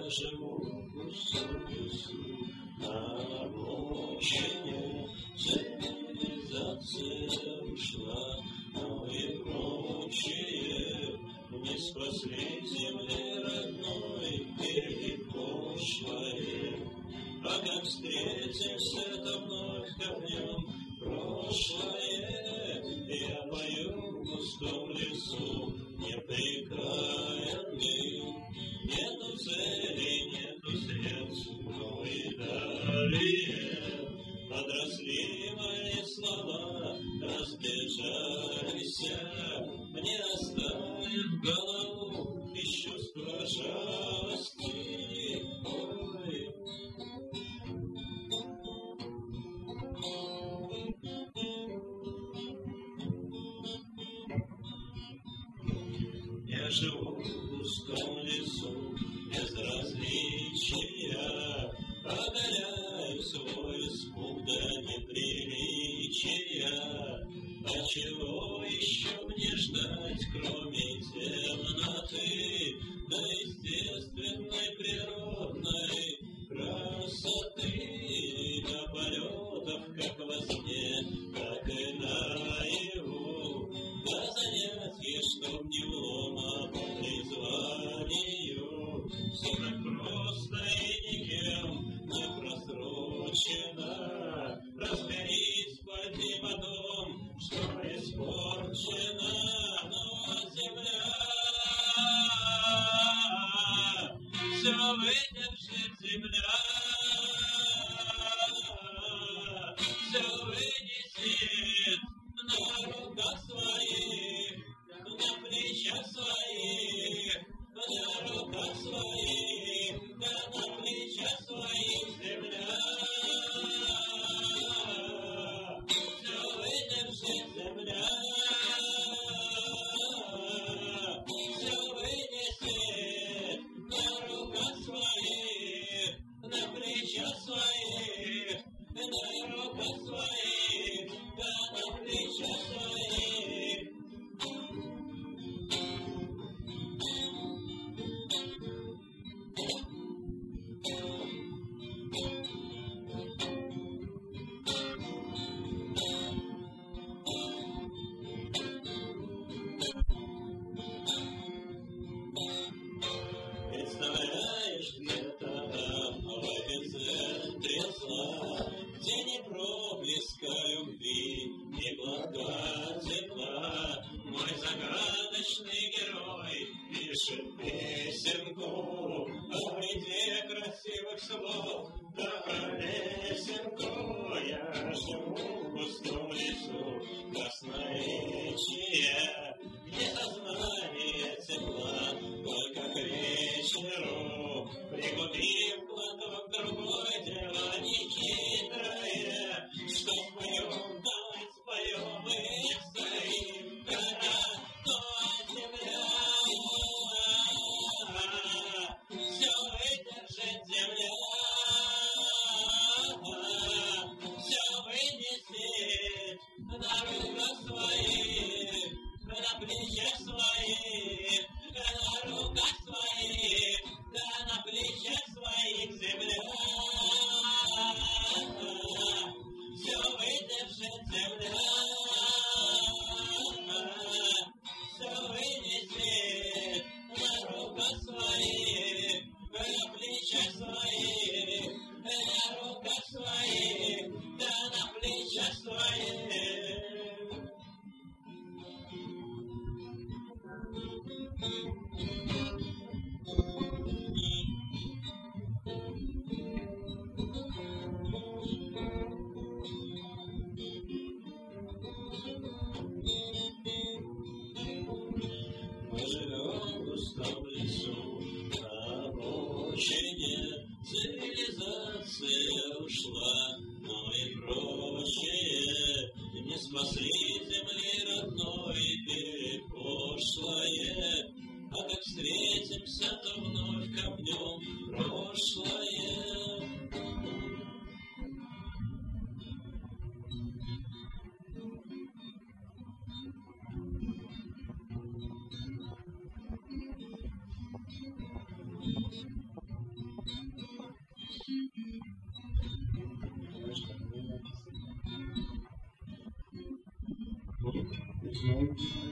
живу пустом лесу, обочине цивилизация ушла, но и прочие не спасли земли родной или пошлое. А как встретимся, то вновь копнем прошлое. Я пою в густом лесу, непрекаянный. Нету цели, нету средств, но и далее. Подросли мои слова, разбежались, не оставив голову из чувства жалости. Ой. Я живу в густом лесу, безразличия, оголяю свой испуг до неприличия. А чего еще мне ждать, кроме темноты, да естественной природной красоты, до полетов, как во сне, так и наяву, до занятий, чтоб не влома по призванию. Все так просто и никем не просрочено. Разберись, пойди потом, что испорчено, но земля все выдержит, земля все вынесет на руках своих, на плечах своих, на руках своих, да на плечах своих земля. Все выдержит, земля, все вынесет на руках своих, на плечах своих, на руках своих, да на плечах своих. Представляешь, где-то там, в эпицентре зла, где ни проблеска любви, ни платка тепла, мой загадочный герой пишет песенку о вреде красивых слов, да о лесенку. Я живу в густом лесу, красноречия, где сознание тепла только к вечеру. Пригубив платок другой, дело нехитрое, что споем, давай споем, и стоим гора, но земля все выдержит, земля все вынесет на руках своих, на плечах своих, на руках своих, да на плечах своих земля. Все выдержит, земля, все вынесет на руках своих, на плечах своих, на руках своих, да на плечах своих. Мы живем в густом лесу, на обочине цивилизация ушла, но и прочие не спасли земли родной и пошлое. А как встретимся, то вновь копнем прошлое. Ну,